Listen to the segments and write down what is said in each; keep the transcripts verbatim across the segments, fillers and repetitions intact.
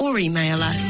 or email us.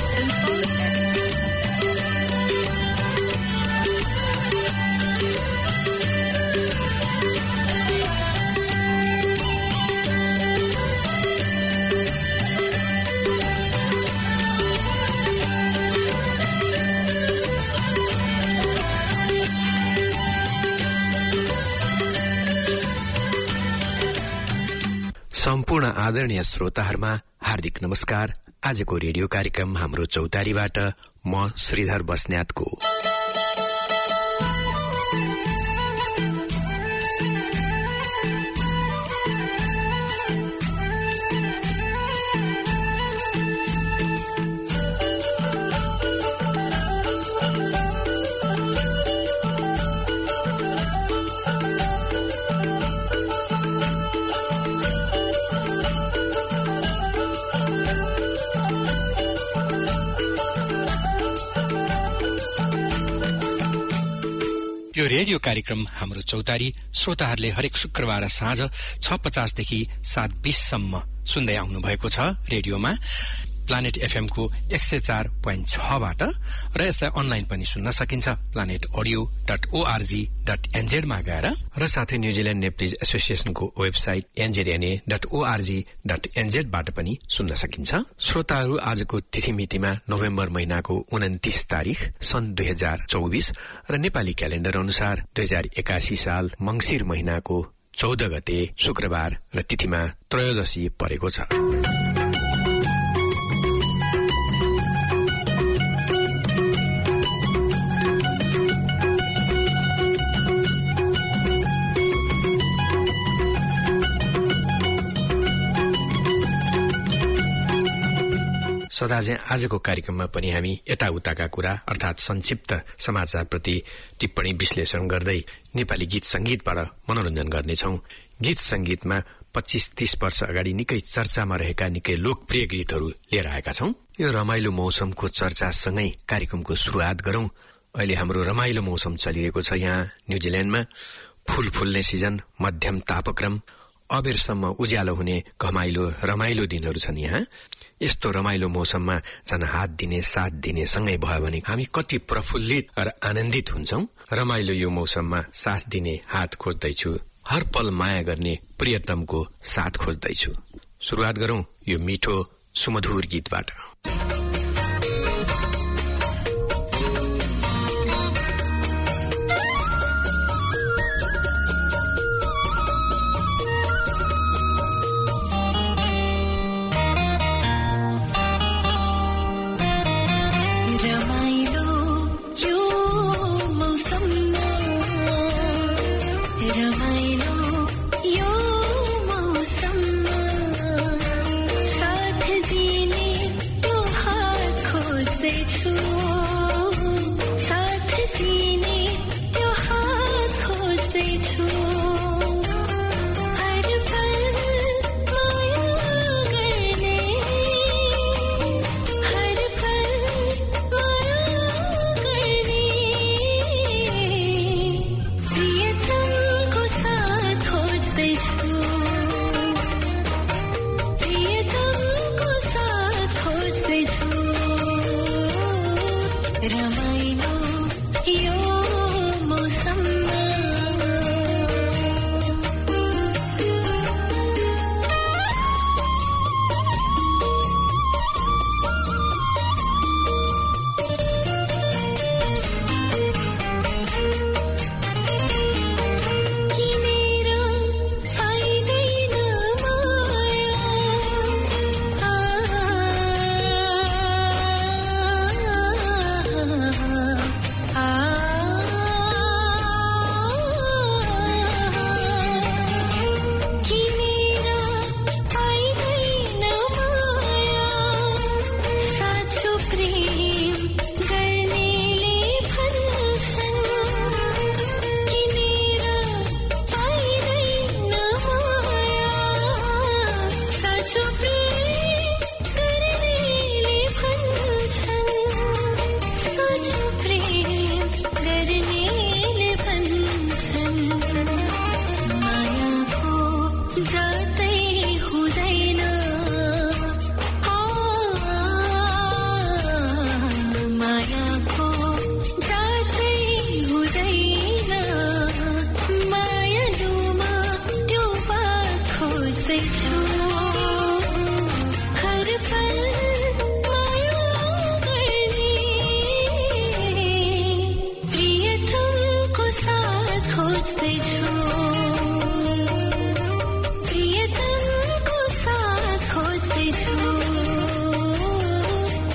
सम्पूर्ण आदरणीय श्रोताहरुमा हार्दिक नमस्कार। आजको रेडियो कार्यक्रम हाम्रो चौतारीबाट म श्रीधर बस्न्यातको यो रेडियो कार्यक्रम हाम्रो चौतारी श्रोताहरूले हरेक शुक्रबार साँझ छ पचास देखि सात बीस सम्म सुन्दै आउनु भएको छ रेडियोमा प्लानेट एफएम को एक सय चार दशमलव छ बाट र यसलाई अनलाइन पनि सुन्न सकिन्छ planet audio dot org dot NZ मा गएर र साथै न्यूजील्यान्ड नेप्लिज एसोसिएसनको website NZNA dot org dot NZ बाट पनि सुन्न सकिन्छ। श्रोताहरू, आजको तिथिमितिमा नोभेम्बर महिनाको उन्तीस तारिख सन् दुई हजार चौबीस र नेपाली क्यालेण्डर अनुसार दुई हजार एकासी साल मंसिर महिनाको चौध गते शुक्रबार र तिथिमा त्रयोदशी परेको छ। सदाझै आजको कार्यक्रममा पनि हामी यताउताका कुरा अर्थात संक्षिप्त समाचारप्रति टिप्पणी विश्लेषण गर्दै नेपाली गीत संगीतबाट मनोरञ्जन गर्नेछौं। गीत संगीतमा पच्चीस तीस वर्ष अगाडि निकै चर्चामा रहेका निकै लोकप्रिय गीतहरू लिएर आएका छौं। यो रमाइलो मौसमको चर्चासँगै कार्यक्रमको सुरुवात गरौं। अहिले हाम्रो रमाइलो मौसम चलिरहेको छ यहाँ न्यूजील्यान्डमा। फूल फुल्ने सिजन, मध्यम तापक्रम, अबेरसम्म उज्यालो हुने घमाइलो रमाइलो दिनहरू छन् यहाँ। यस्तो रमाइलो मौसममा झन् हात दिने साथ दिने सँगै भयो भने हामी कति प्रफुल्लित र आनन्दित हुन्छौं। रमाइलो यो मौसममा साथ दिने हात खोज्दैछु, हर पल माया गर्ने प्रियतमको साथ खोज्दैछु। सुरुवात गरौं यो मिठो सुमधुर गीतबाट। साथ दीने तो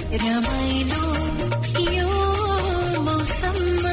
रमाइलो यो मौसममा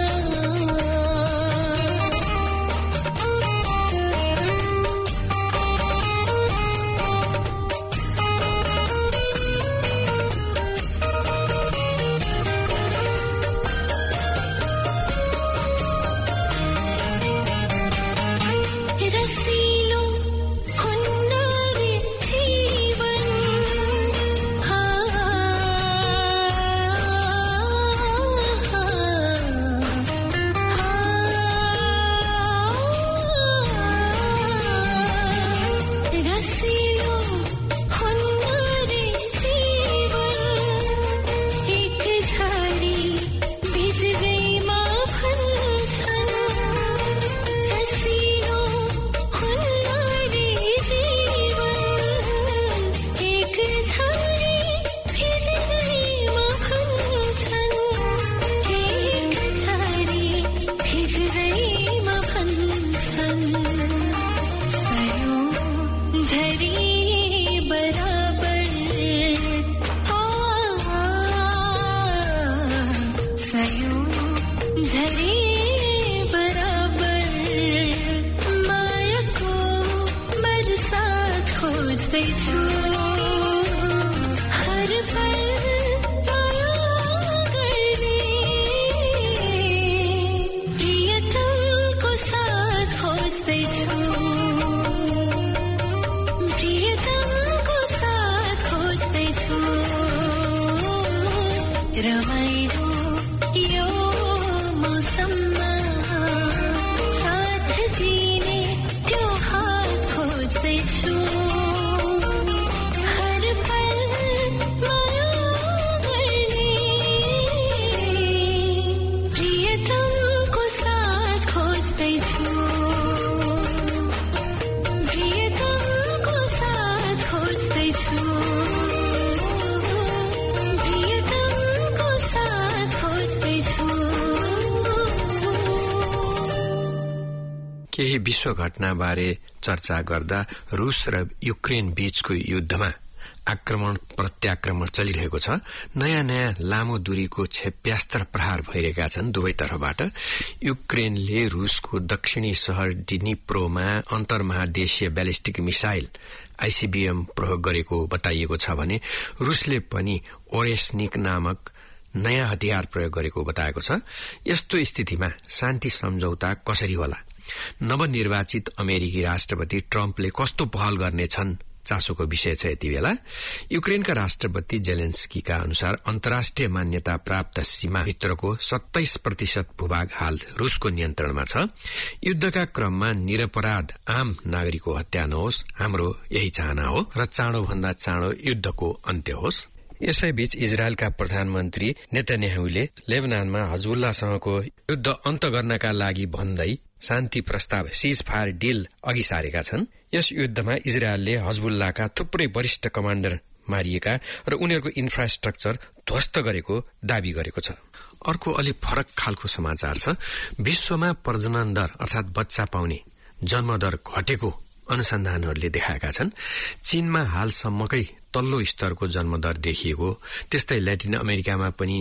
केही विश्व घटनाबारे चर्चा गर्दा रूस र युक्रेन बीचको युद्धमा आक्रमण प्रत्याक्रमण चलिरहेको छ। नयाँ नयाँ लामो दूरीको क्षेप्यास्त्र प्रहार भइरहेका छन् दुवै तर्फबाट। युक्रेनले रूसको दक्षिणी शहर डिनिप्रोमा अन्तर्महादेशीय ब्यालिस्टिक मिसाइल आईसीबीएम प्रयोग गरेको बताइएको छ भने रूसले पनि ओरेस्निक नामक नयाँ हतियार प्रयोग गरेको बताएको छ। यस्तो स्थितिमा शान्ति सम्झौता कसरी होला? नवनिर्वाचित अमेरिकी राष्ट्रपति ट्रम्पले कस्तो पहल गर्नेछन् चासोको विषय छ यति बेला। युक्रेनका राष्ट्रपति जेलेन्स्कीका अनुसार अन्तर्राष्ट्रिय मान्यता प्राप्त सीमा भित्रको सत्ताइस प्रतिशत भूभाग हाल रूसको नियन्त्रणमा छ। युद्धका क्रममा निरपराध आम नागरिकको हत्या नहोस्, हाम्रो यही चाहना हो र चाँडो भन्दा चाँडो युद्धको अन्त्य होस्। यसैबीच इजरायलका प्रधानमन्त्री नेतन्याहुले लेबनानमा हजबुल्लासँगको युद्ध अन्त्य गर्नका लागि भन्दै शान्ति प्रस्ताव सीज फायर डिल अघि सारेका छन्। यस युद्धमा इजरायलले हजबुल्लाका थुप्रै वरिष्ठ कमाण्डर मारिएका र उनीहरूको इन्फ्रास्ट्रक्चर ध्वस्त गरेको दावी गरेको छ। अर्को अलि फरक खालको समाचार छ। विश्वमा प्रजनन दर अर्थात बच्चा पाउने जन्मदर घटेको अनुसन्धानहरूले देखाएका छन्। चीनमा हालसम्मकै तल्लो स्तरको जन्मदर देखिएको, त्यस्तै ल्याटिन अमेरिकामा पनि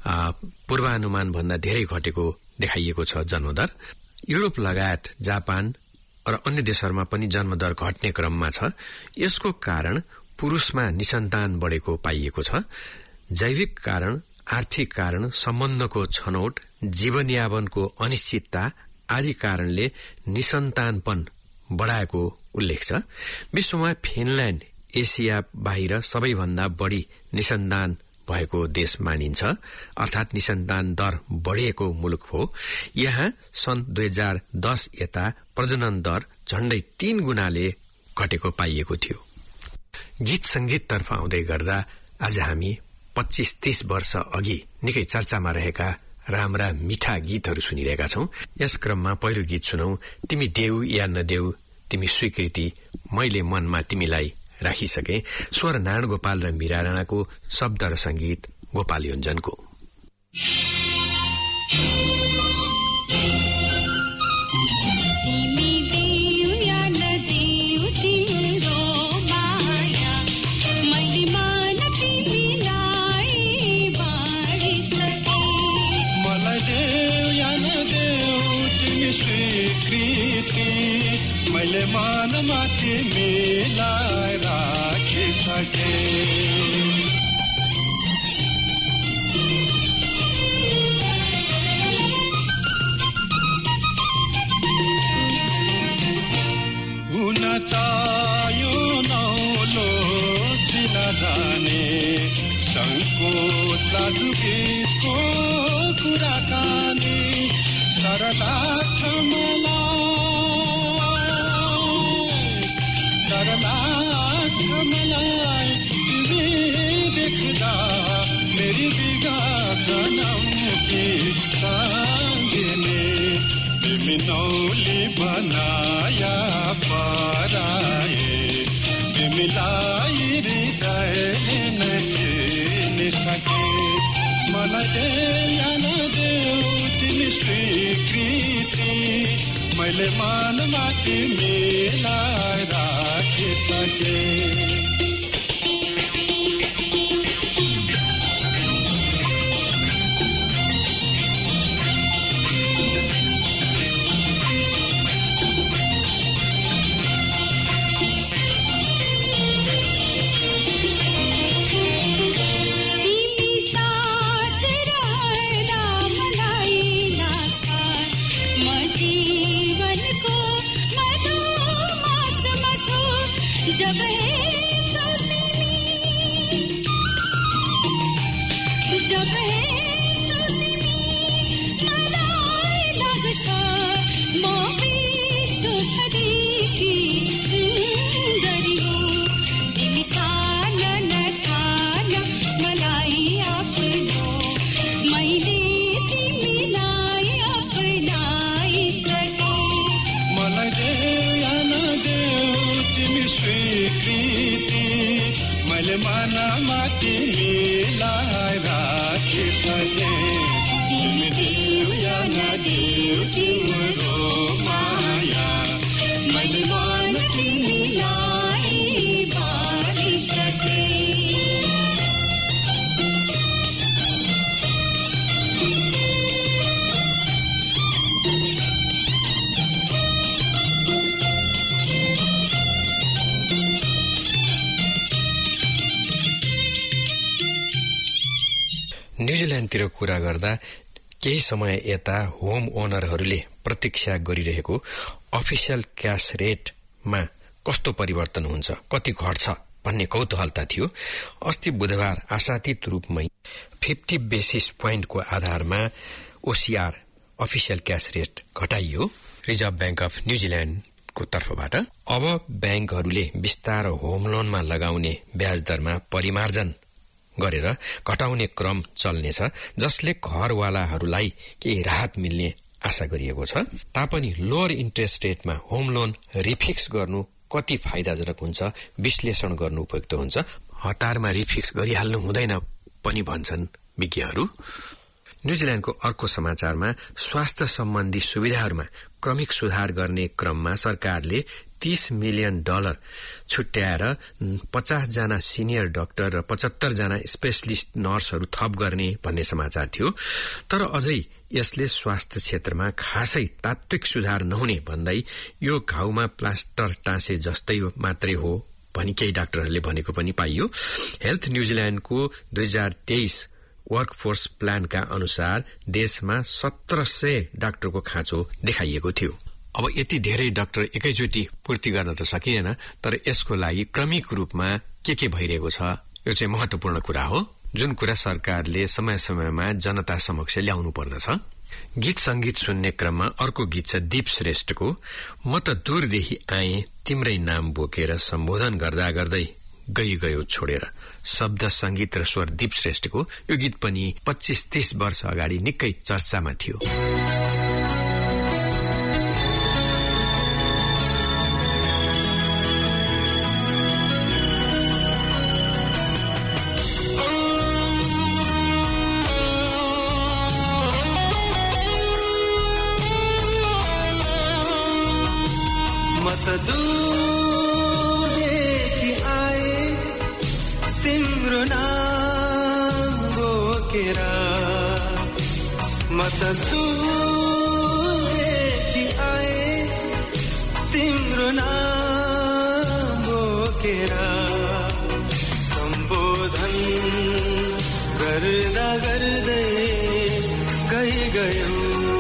पूर्वानुमान भन्दा धेरै घटेको देखाइएको छ जन्मदर। युरोप लगायत जापान र अन्य देशहरूमा पनि जन्मदर घट्ने क्रममा छ। यसको कारण पुरुषमा निसन्तान बढेको पाइएको छ। जैविक कारण, आर्थिक कारण, सम्बन्धको छनौट, जीवनयापनको अनिश्चितता आदि कारणले निसन्तानपन बढाएको उल्लेख छ। विश्वमा फिनल्याण्ड एसिया बाहिर सबैभन्दा बढ़ी निसन्तान भएको देश मानिन्छ, अर्थात निसन्तान दर बढ़िएको मुलुक हो। यहाँ सन् दुई हजार दस यता प्रजनन दर झण्डै तीन गुणाले घटेको पाइएको थियो। गीत संगीत तर्फ आउँदै गर्दा आज हामी पच्चीस तीस वर्ष अघि निकै चर्चामा रहेका राम्रा मिठा गीतहरू सुनिरहेका छौं। यस क्रममा पहिलो गीत सुनौ, तिमी देऊ या नदेऊ तिमी स्वीकृति, मैले मनमा तिमीलाई राखिसके। स्वर नारायण गोपाल र मीरा राणाको, शब्द र संगीत गोपाल योन्जनको। तिम्रो माया मैले मान तिमीलाई तिमीलाई राखिसके हुन त यो नौलो चिन जाने सङ्कोच लाजुबीचको कुराकानी तर लाग्छ मलाई तर लाग्छ मलाई तिमी देख्दा मेरी बिगात नौकी साँझिने तिमी नौली बनाया पराए तिमीलाई हृदयले नै चिनिसके मलाई देन देऊ तिमी स्वीकृति मैले मनमा तिमीलाई राखिसके जब जब मलाई लाग्छ म विश्वभरिकी सुन्दरी हो तिमी ठान नठान मलाई आफ्नो मैले तिमीलाई अपनाइसके मलाई देन देऊ तिमी स्वीकृति मैले मनमा तिमीलाई राखिसके तिमी देऊ या नदेऊ तिम्रो माया मैले मन तिमीलाई बाँडिसके न्युजिल्यान्डतिर कुरा गर्दा केही समय यता होम ओनरहरूले प्रतीक्षा गरिरहेको अफिसियल क्याश रेटमा कस्तो परिवर्तन हुन्छ कति घट्छ भन्ने कौतूहलता थियो। अस्ति बुधबार आशातीत रूपमै फिफ्टी बेसिस पोइन्टको आधारमा ओसीआर अफिसियल क्याश रेट घटाइयो रिजर्भ ब्याङ्क अफ न्युजिल्यान्डको तर्फबाट। अब ब्याङ्कहरूले विस्तार होम लोनमा लगाउने ब्याज दरमा परिमार्जन गरेर घटाउने क्रम चल्नेछ, जसले घरवालाहरूलाई केही राहत मिल्ने आशा गरिएको छ। तापनि लोअर इन्ट्रेस्ट रेटमा होम लोन रिफिक्स गर्नु कति फाइदाजनक हुन्छ विश्लेषण गर्नु उपयुक्त हुन्छ। हतारमा रिफिक्स गरिहाल्नु हुँदैन पनि भन्छन् विज्ञहरू। न्युजिल्यान्डको अर्को समाचारमा स्वास्थ्य सम्बन्धी सुविधाहरूमा क्रमिक सुधार गर्ने क्रममा सरकारले तीस मिलियन डलर छुट्याएर पचास जना सिनियर डाक्टर र पचहत्तर जना स्पेशलिस्ट नर्सहरू थप गर्ने भन्ने समाचार थियो। तर अझै यसले स्वास्थ्य क्षेत्रमा खासै तात्विक सुधार नहुने भन्दै यो घाउमा प्लास्टर टाँसे जस्तै मात्रै हो भनी केही डाक्टरहरूले भनेको पनि पाइयो। हेल्थ न्युजिल्यान्डको दुई हजार तेइस वर्कफोर्स प्लानका अनुसार देशमा सत्र सय डाक्टरको खाँचो देखाइएको थियो। अब यति धेरै डाक्टर एकैचोटि पूर्ति गर्न त सकिएन, तर यसको लागि क्रमिक रूपमा के के भइरहेको छ यो चाहिँ महत्वपूर्ण कुरा हो, जुन कुरा सरकारले समय समयमा जनता समक्ष ल्याउनु पर्दछ। गीत संगीत सुन्ने क्रममा अर्को गीत छ दीप श्रेष्ठको म त दूरदेखि आए तिम्रै नाम बोकेर सम्बोधन गर्दा गर्दै गई गयो छोडेर। शब्द संगीत र स्वर दीप श्रेष्ठको यो गीत पनि पच्चीस तीस वर्ष अगाडि निकै चर्चामा थियो। दूरदेखि आए तिम्रो नाम बोकेर म त दूरदेखि आए तिम्रो नाम बोकेर सम्बोधन गर्दा गर्दै गई गयो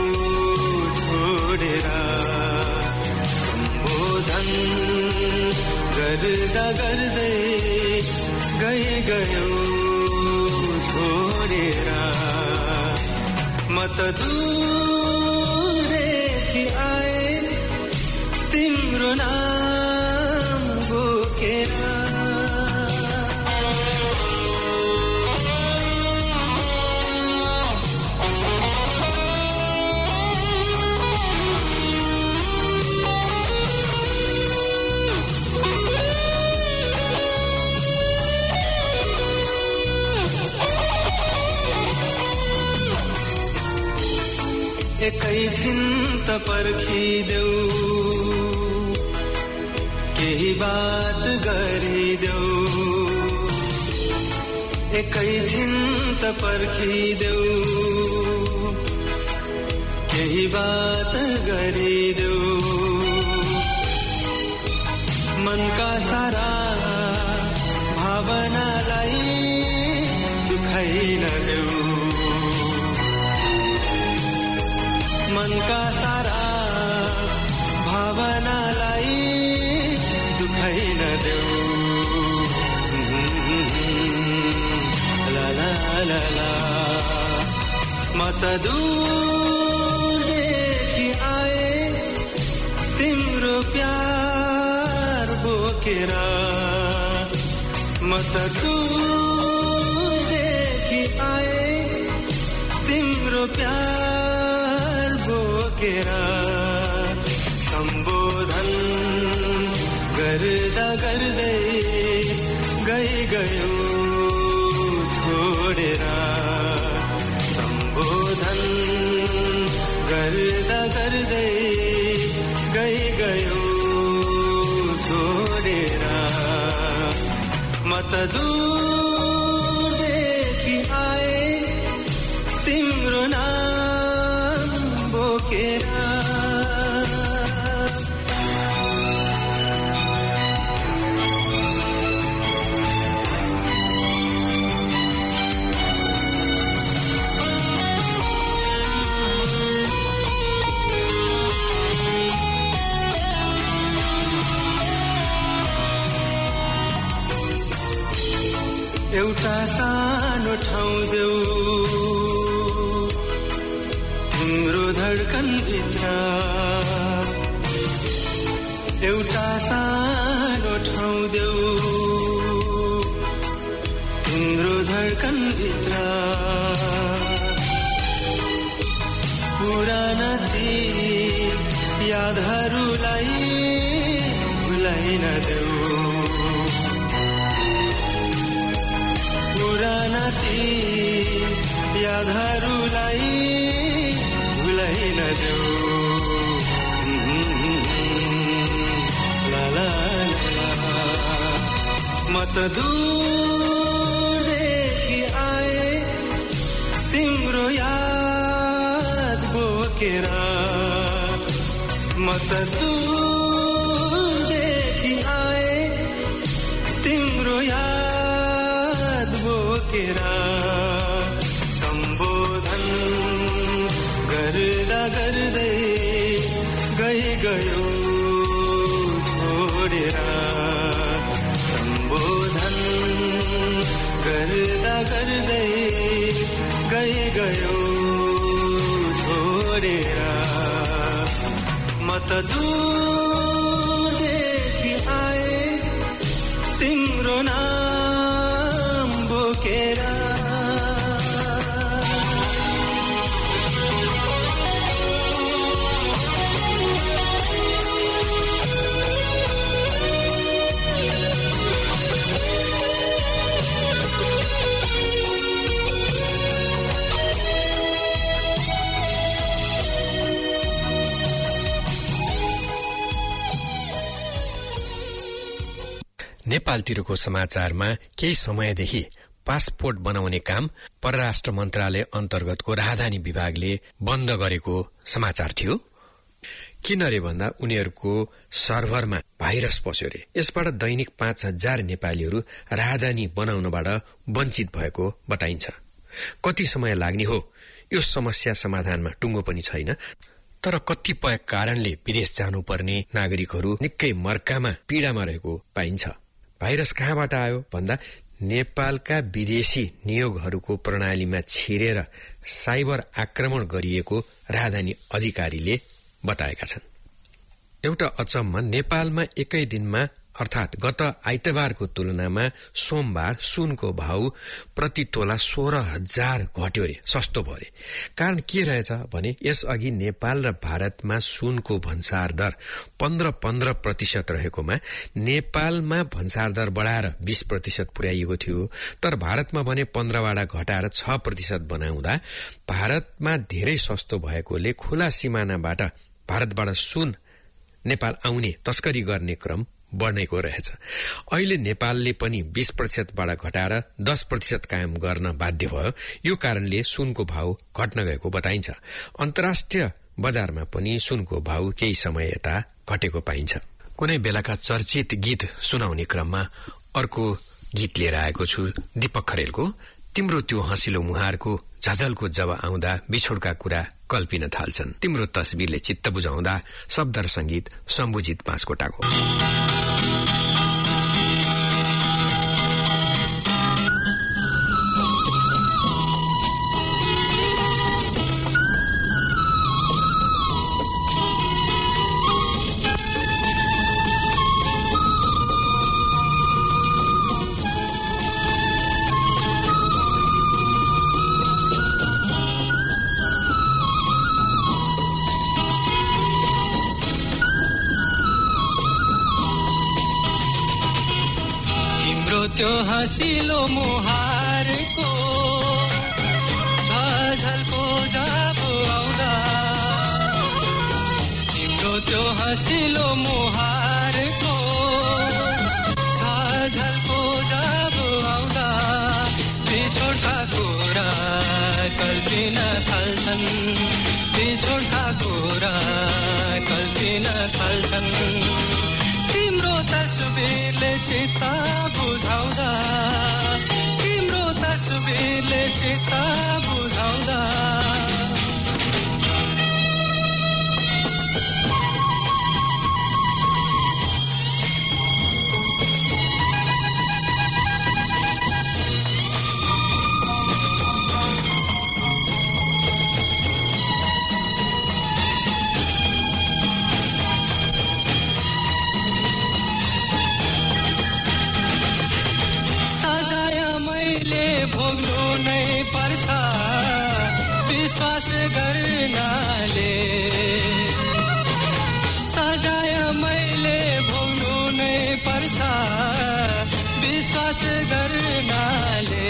छोडेर सम्बोधन गर्दा गर्दै गई गयो छोडेर म त दूरदेखि आए तिम्रो नाम बोकेर एकैछिन त पर्खिदेऊ केही बात गरिदेऊ एकैछिन त पर्खिदेऊ केही बात गरिदेऊ मनका सारा भावनालाई दुखाइ नदेऊ मनका सारा भावनालाई दुखाइ नदेऊ ला ला ला ला म त दूरदेखि आए तिम्रो प्यार बोकेर म त दूरदेखि आए तिम्रो प्यार बोकेर सम्बोधन गर्दा गर्दै गई गयो छोडेर सम्बोधन गर्दा गर्दै गई गयो छोडेर म त दूरदेखि आए तिम्रो नाम बोकेर एउटा सानो ठाउँ देऊ तिम्रो धड्कन भित्र एउटा सानो ठाउँ देऊ तिम्रो धड्कन भित्र पुराना ती यादहरूलाई भुलाइ नदेऊ पुराना ती यादहरूलाई भुलाइ नदेऊ ला ला ला म त दूरदेखि आए तिम्रो याद बोकेर म त दूरदेखि आए तिम्रो याद बोकेर सम्बोधन गर्दा गर्दै गई गयो छोडेर सम्बोधन गर्दा गर्दै गई गयो छोडेर म त दूरदेखि आए तिम्रो नाम बोकेर नेपालतिरको समाचारमा केही समयदेखि पासपोर्ट बनाउने काम परराष्ट्र मन्त्रालय अन्तर्गतको राजधानी विभागले बन्द गरेको समाचार थियो। किन रे भन्दा उनीहरूको सर्भरमा भाइरस पस्यो रे। यसबाट दैनिक पाँच हजार नेपालीहरू राहदानी बनाउनबाट वञ्चित भएको बताइन्छ। कति समय लाग्ने हो यो समस्या समाधानमा टुङ्गो पनि छैन। तर कतिपय कारणले विदेश जानुपर्ने नागरिकहरू निकै मर्कामा पीडामा रहेको पाइन्छ। भाइरस कहाँबाट आयो भन्दा नेपालका विदेशी नियोगहरूको प्रणालीमा छिरेर साइबर आक्रमण गरिएको राहदानी अधिकारीले बताएका छन्। एउटा अचम्म, नेपालमा एकै दिनमा अर्थात गत आइतबारको तुलनामा सोमबार सुनको भाउ प्रति तोला सोह्र हजार घट्यो रे, सस्तो भयो रे। कारण के रहेछ भने यसअघि नेपाल र भारतमा सुनको भन्सार दर पन्ध्र पन्ध्र प्रतिशत रहेकोमा नेपालमा भन्सार दर बढाएर बीस प्रतिशत पुर्याइएको थियो। तर भारतमा भने पन्ध्रबाट घटाएर छ प्रतिशत बनाउँदा भारतमा धेरै सस्तो भएकोले खुला सिमानाबाट भारतबाट सुन नेपाल आउने तस्करी गर्ने क्रम बढ्नेको रहेछ। अहिले नेपालले पनि बीस प्रतिशतबाट घटाएर दस प्रतिशत कायम गर्न बाध्य भयो। यो कारणले सुनको भाउ घट्न गएको बताइन्छ। अन्तर्राष्ट्रिय बजारमा पनि सुनको भाउ केही समय यता घटेको पाइन्छ। कुनै बेलाका चर्चित गीत सुनाउने क्रममा अर्को गीत लिएर आएको छु, दीपक खरेलको तिम्रो त्यो हँसिलो मुहारको झझलको जब आउँदा बिछोडका कुरा कल्पिन थाल्छन्, तिम्रो तस्बिरले चित्त बुझाउँदा शब्द र संगीत शम्भुजित बाँसकोटाको। त्यो हँसिलो मुहारको झझलको जब आउँदा, तिम्रो त्यो हँसिलो मुहारको झझलको जब आउँदा बिछोडका कुरा कल्पिन थाल्छन्, बिछोडका कुरा कल्पिन थाल्छन्। तिम्रो तस्बिरले चित्त बुझाउँदा, तिम्रो तस्बिरले चित्त बुझाउँदा भोग्नु नै पर्छ विश्वास गर्नाले, सजाय मैले भोग्नु नै पर्छ विश्वास गर्नाले।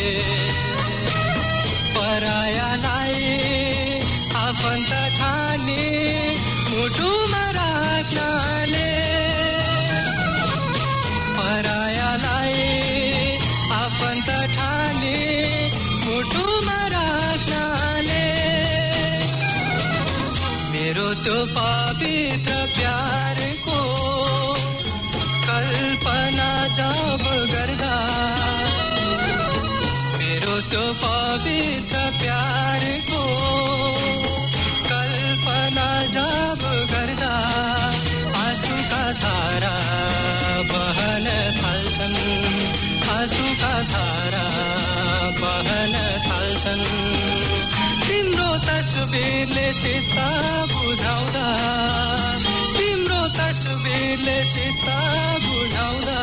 परायालाई आफन्त ठाने मुटुमा राख्नाले, परायालाई आफन्त ठाने मुटुमा राख्नाले। मेरो त्यो पवित्र प्यारको कल्पना जब गर्दा, मेरो त्यो पवित्र प्यारको कल्पना जब गर्दा आँसुका धारा बहन थाल्छन्, आँसुका धारा बहन थाल्छन्। तिम्रो तस्बिरले चित्त बुझाउँदा, तिम्रो तस्बिरले चित्त बुझाउँदा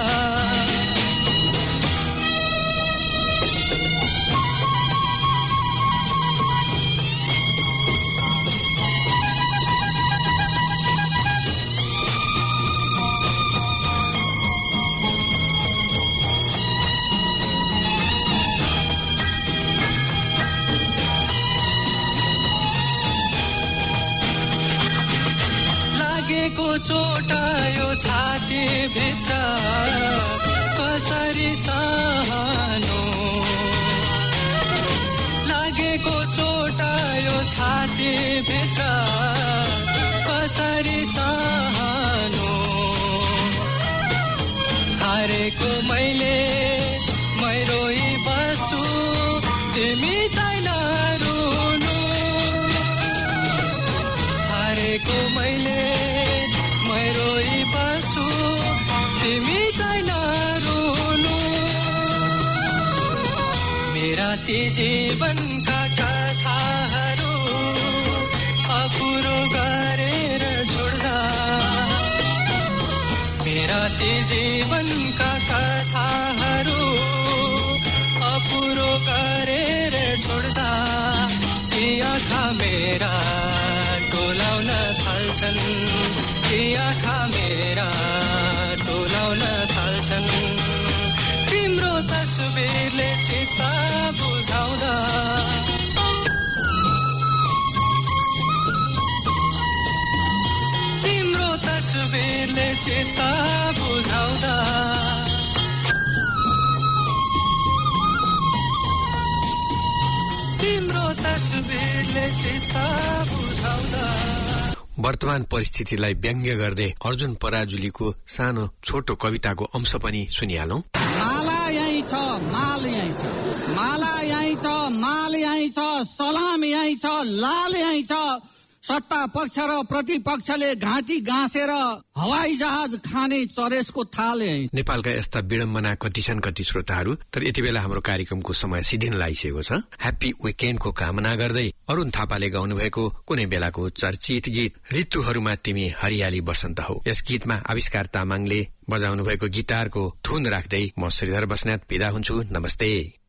लागेको चोट यो छाती भित्र कसरी सहनु, लागेको चोट यो छाती भित्र कसरी सहनु हारेको मैले मै रोइ बस्छु तिमी छैन रुनु हारेको मैले मै रोइ बस्छु तिमी छैन रुनु मेरा ती जीवनका कथाहरू अपुरो गरेर छोड्दा मेरा ती जीवनका कथाहरू अपुरो गरेर छोड्दा ती आँखा मेरा डोलाउन थाल्छन् ती आँखा मेरा डोलाउन थाल्छन् तिम्रो तस्बिरले चित्त बुझाउँदा तिम्रो तस्बिरले चित्त बुझाउँदा तिम्रो तस्बिरले चित्त बुझाउँदा वर्तमान परिस्थितिलाई व्यङ्ग्य गर्दै अर्जुन पराजुलीको सानो छोटो कविताको अंश पनि सुनिहालौं। माला यही छ माल यही छ माला यही छ माल यही छ सलाम यही छ लाल यही छ सट्टा पक्ष र प्रतिपक्षले घाँटी गाँसेर हवाई जहाज खाने चरेसको थाल यही। नेपालका यस्ता विडम्बना कति छन् कति श्रोताहरू, तर यति बेला हाम्रो कार्यक्रमको समय सिद्धिन लागिसकेको छ। ह्याप्पी विकेन्डको कामना गर्दै अरुण थापाले गाउनु भएको कुनै बेलाको चर्चित गीत ऋतुहरूमा तिमी हरियाली बसन्त हौ, यस गीतमा आविष्कार तामाङले बजाउनु भएको गिटारको धुन राख्दै म श्रीधर बस्नेत बिदा हुन्छु। नमस्ते।